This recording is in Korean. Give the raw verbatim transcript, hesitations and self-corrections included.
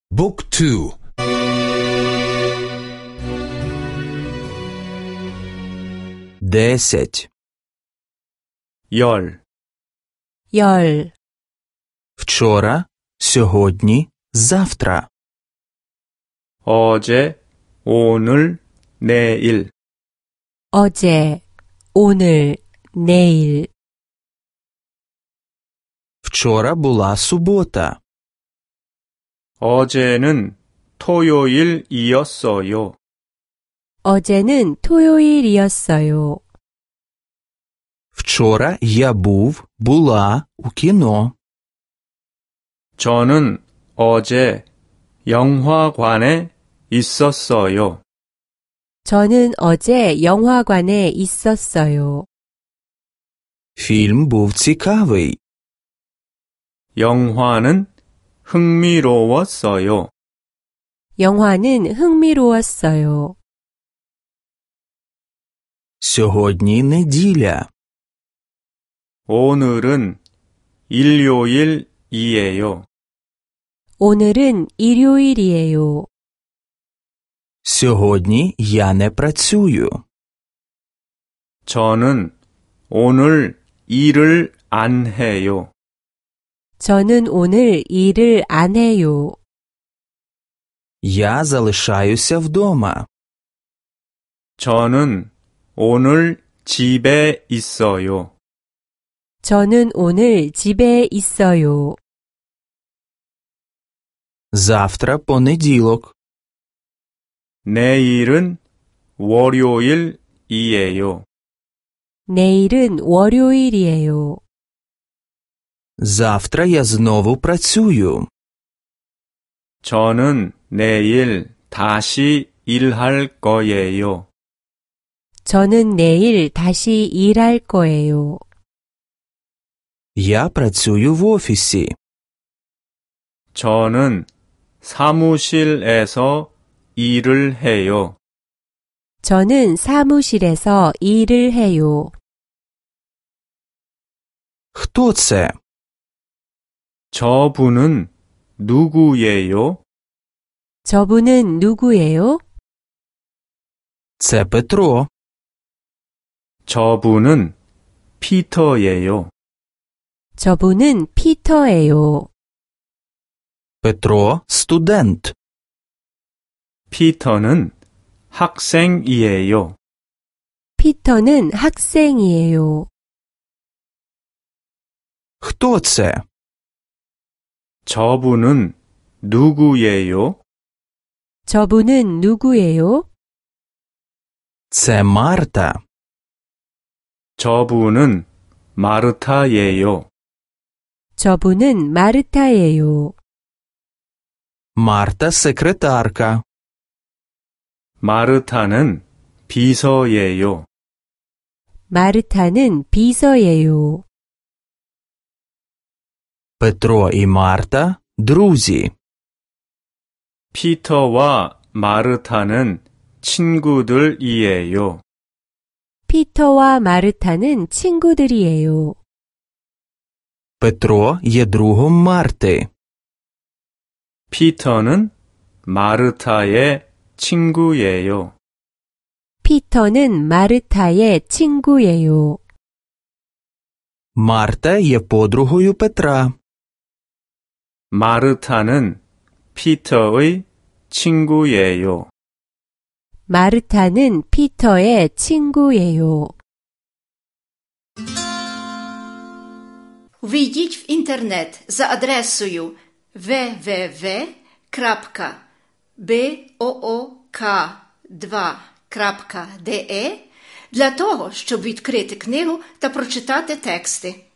Book two. Десять. 열. 열. Вчора, сьогодні, завтра. 어제, 오늘, 내일. 어제, 오늘, 내일. Вчора була субота. 어제는 토요일이었어요. 어제는 토요일이었어요. Вчора я був, була у кіно. 저는 어제 영화관에 있었어요. 저는 어제 영화관에 있었어요. Фільм був цікавий. 영화는 흥미로웠어요. 영화는 흥미로웠어요. Сьогодні неділя. 오늘은 일요일이에요. 오늘은 일요일이에요. Сьогодні я не працюю. 저는 오늘 일을 안 해요. 저는 오늘 일을 안 해요. Я залишаюся вдома. 저는 오늘 집에 있어요. 저는 오늘 집에 있어요. Завтра понеділок. 내일은 월요일이에요. 내일은 월요일이에요. Завтра я знову працюю. 저는 내일 다시 일할 거예요. 저는 내일 다시 일할 거예요. Я працюю в офісі. 저는 사무실에서 일을 해요. 저는 사무실에서 일을 해요. Хто це? 저분은 누구예요? 저분은 누구예요? Це Петро. 저분은 피터예요. 저분은 피터예요. Петро – студент. 피터는 학생이에요. 피터는 학생이에요. Хто це? 저분은 누구예요? 저분은 누구예요? Це Марта. 저분은 마르타예요. 저분은 마르타예요. Марта – секретарка. 마르타는 비서예요. 마르타는 비서예요. Петро і Марта – друзі. 피터와 마르타는 친구들이에요. 피터와 마르타는 친구들이에요. Петро є другом Марти. 피터는 마르타의 친구예요. 피터는 마르타의 친구예요. Марта є подругою Петра. 마르타는 피터의 친구예요. 마르타는 피터의 친구예요. Ввійдіть в інтернет за адресою дабл ю дабл ю дабл ю крапка буок два крапка де для того, щоб відкрити книгу та прочитати тексти.